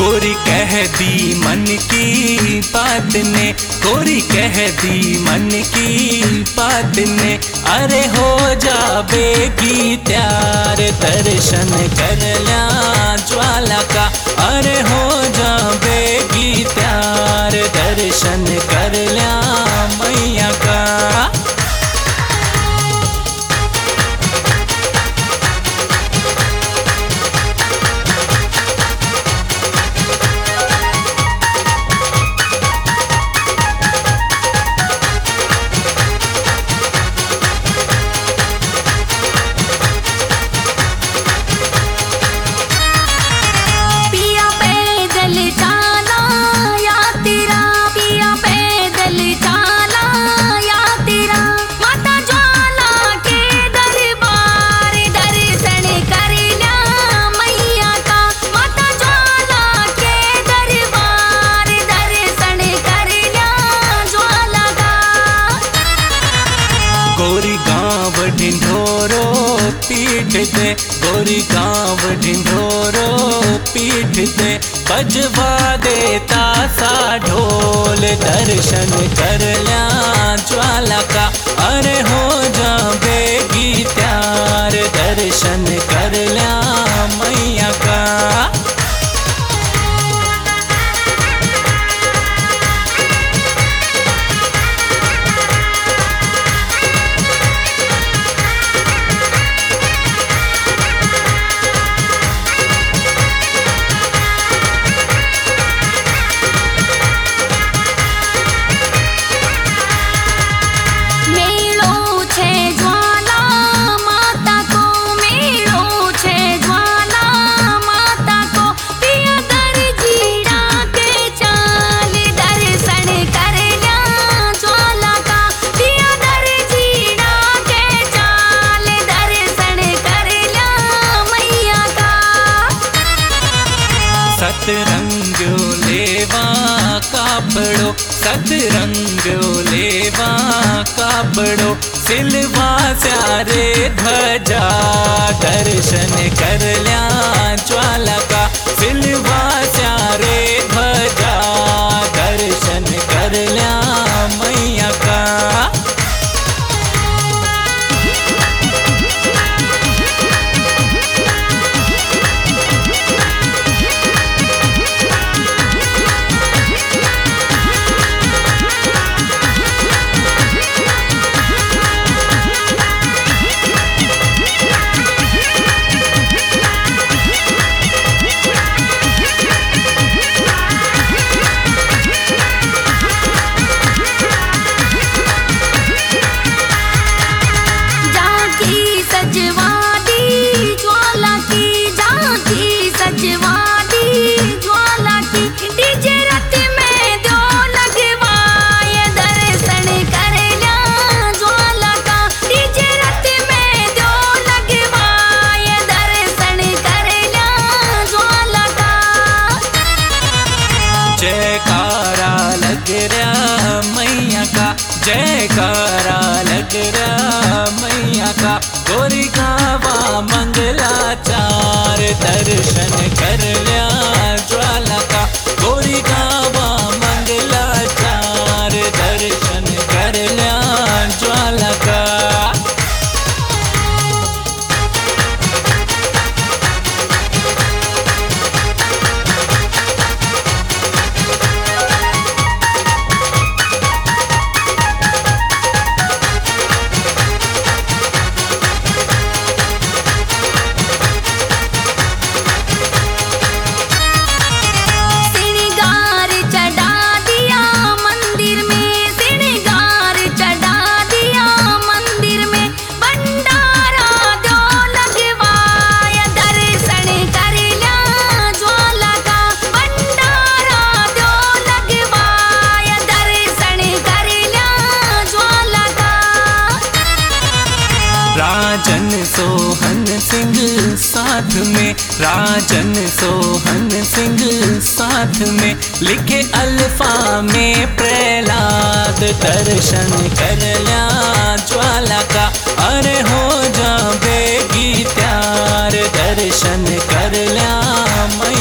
गोरी कह दी मन की बात ने, गोरी कह दी मन की बात ने, अरे हो जावेगी त्यार दर्शन कर ल्या ज्वाला का, अरे हो जावेगी त्यार दर्शन कर ल्या मैया का। गोरी गाँव ढिंढोरो पीठ दे, गोरी गाँव ढिंढोरो पीठ दे, बजवा देता सा ढोल दर्शन कर ल्या ज्वाला का, अरे हो जावेगी त्यार दर्शन कर ल्या मैया का। सतरंगो लेवा कापड़ो, सतरंगो लेवा कापड़ो, सिलवा स्यारे ध्वजा दर्शन कर ल्या ज्वाला का, सिलवा स्यारे ध्वजा दर्शन कर ल्या मैया का। जयकारा लग रहा मैया का, जयकारा लग रहा मैया का, गोरी गावा मंगलाचार दर्शन कर ल्या ज्वाला का, गोरी गावा मंगलाचार दर्शन कर ल्या ज्वाला का। राजन सोहन सिंह साथ में, राजन सोहन सिंह साथ में, लिखे अल्फा में प्रहलाद दर्शन कर ल्या ज्वाला का, अरे हो जावेगी त्यार दर्शन कर ल्या मैया।